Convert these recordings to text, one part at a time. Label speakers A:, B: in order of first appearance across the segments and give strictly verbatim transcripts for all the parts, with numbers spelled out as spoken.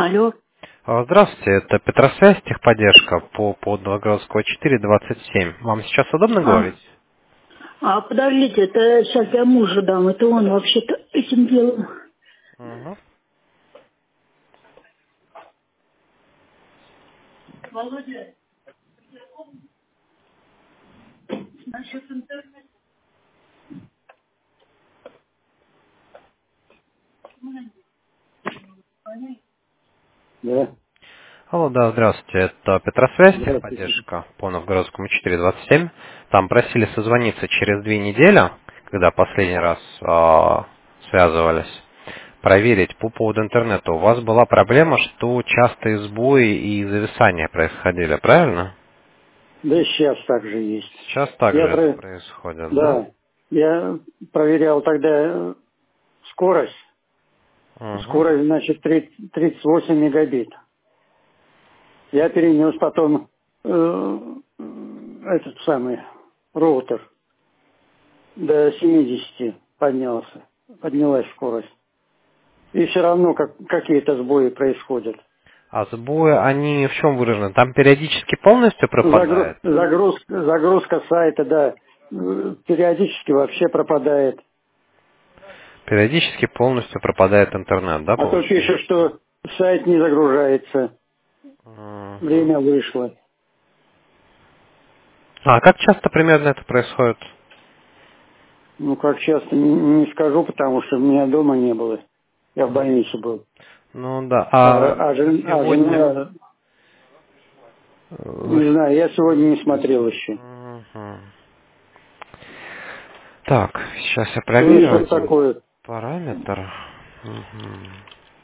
A: Алло.
B: А, Здравствуйте, это Петросвязь, техподдержка по поводу Новогородского четыре двадцать семь. Вам сейчас удобно
A: А,
B: говорить?
A: а подождите, это сейчас я мужу дам. Это он вообще-то этим делом.
B: Угу.
A: Володя, насчет интернета. Да,
B: Алло, да, здравствуйте, это Петросвязь,
A: здравствуйте.
B: техподдержка по Новгородскому четыре двадцать семь. Там просили созвониться через две недели, когда последний раз а, связывались, проверить по поводу интернета. У вас была проблема, что частые сбои и зависания происходили, правильно?
A: Да, сейчас так же есть.
B: Сейчас также
A: Я
B: это
A: про...
B: происходит, да?
A: Да, я проверял тогда э, скорость.
B: Угу.
A: Скорость, значит, тридцать тридцать восемь мегабит. Я перенес потом э, этот самый роутер до семидесяти поднялся. Поднялась скорость. И все равно как, какие-то сбои происходят.
B: А сбои, они в чем выражены? Там периодически полностью
A: Загру-
B: пропадает?
A: загрузка, загрузка сайта, да, э, периодически вообще пропадает.
B: Периодически полностью пропадает интернет, да,
A: А то пишет,
B: получается?
A: что сайт не загружается,
B: Мгм.
A: время вышло.
B: А как часто примерно это происходит?
A: Ну, как часто, не, не скажу, потому что меня дома не было. Я в больнице был.
B: Ну да,
A: А,
B: а
A: а жен- а
B: сегодня...
A: жена,
B: э, вы-
A: не знаю, я сегодня не смотрел еще.
B: Мгм. Так, сейчас я
A: Ну и
B: проверю
A: что
B: один
A: такое?
B: параметр. Мгм.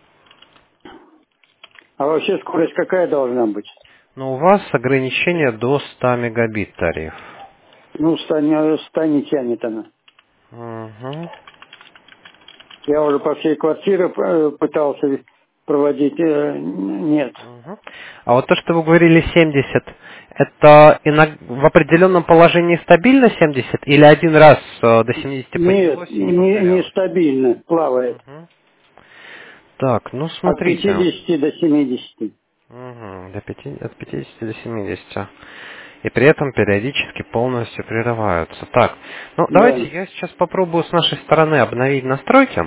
A: А вообще скорость какая должна быть?
B: Но у вас ограничение до ста мегабит тариф.
A: Ну, ста не, ста не тянет она.
B: Мгм.
A: Я уже по всей квартире э, пытался проводить. э, Нет.
B: Мгм. А вот то, что вы говорили семьдесят, это иног- в определенном положении стабильно семьдесят или один раз э, до семидесяти
A: Нет,
B: поднялось и не
A: не,
B: повторялось?
A: нестабильно плавает.
B: Мгм. Так, ну
A: От
B: смотрите.
A: пятидесяти до семидесяти.
B: Мгм. До пяти- от пятидесяти до семидесяти. И при этом периодически полностью прерываются. Так, ну давайте
A: Да.
B: я сейчас попробую с нашей стороны обновить настройки.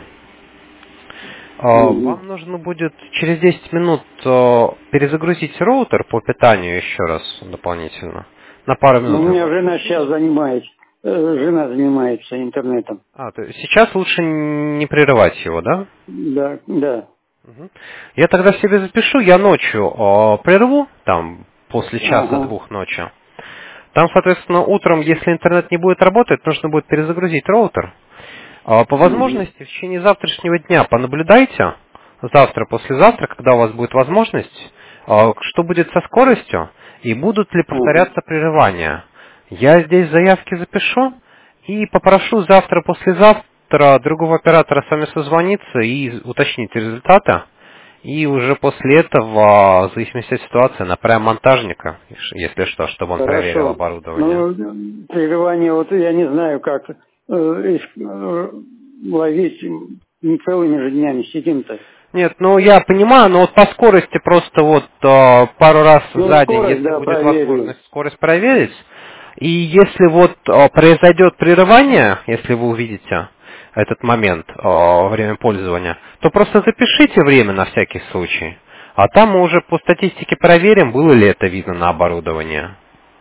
B: А,
A: Мгм.
B: Вам нужно будет через десять минут э, перезагрузить роутер по питанию еще раз дополнительно. На пару
A: У
B: минут его
A: меня жена сейчас
B: отключить.
A: занимается, э, жена занимается интернетом.
B: А, то есть сейчас лучше не прерывать его, да?
A: Да, да.
B: Мгм. Я тогда себе запишу, я ночью э, прерву, там, после
A: Ага.
B: часа-двух ночи. Там, соответственно, утром, если интернет не будет работать, нужно будет перезагрузить роутер. А, По
A: Мгм.
B: возможности, в течение завтрашнего дня понаблюдайте, завтра, послезавтра, когда у вас будет возможность, а, что будет со скоростью и будут ли
A: Ага.
B: повторяться прерывания. Я здесь заявки запишу и попрошу завтра, послезавтра другого оператора с вами созвониться и уточнить результаты. И уже после этого, в зависимости от ситуации, направим монтажника, если что, чтобы он проверил
A: Хорошо.
B: оборудование.
A: Ну, прерывание, вот я не знаю, как э, ис- э, ловить не целыми же днями сидим-то.
B: Нет, ну я понимаю, но вот по скорости просто вот э, пару раз
A: Ну,
B: за день,
A: скорость,
B: если
A: да,
B: будет
A: проверю.
B: возможность скорость проверить, и если вот э, произойдет прерывание, если вы увидите этот момент э, во время пользования, то просто запишите время на всякий случай, а там мы уже по статистике проверим, было ли это видно на оборудовании.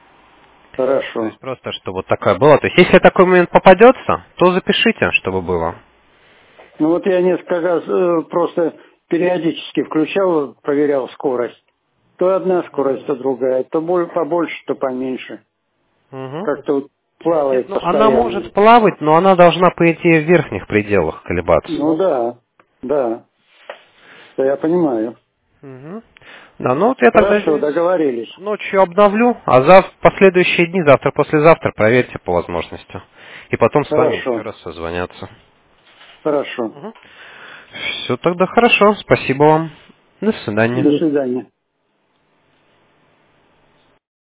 B: То
A: Хорошо.
B: есть просто, чтобы вот такое было. То есть если такой момент попадется, то запишите, чтобы было.
A: Ну, вот я несколько раз э, просто периодически включал, проверял скорость. То одна скорость, то другая. То боль- побольше, то поменьше.
B: Мгм.
A: Как-то вот
B: Нет,
A: плавает
B: ну она
A: постоянно.
B: может плавать, но она должна, по идее, в верхних пределах колебаться.
A: Ну да, да, да, я понимаю.
B: Мгм. Да, ну вот я тогда
A: Хорошо,
B: здесь
A: договорились.
B: ночью обновлю, а за последующие дни, завтра, послезавтра проверьте по возможности. И потом с вами еще
A: Хорошо,
B: раз созвоняться.
A: хорошо.
B: Все тогда хорошо, спасибо вам. До свидания.
A: До свидания.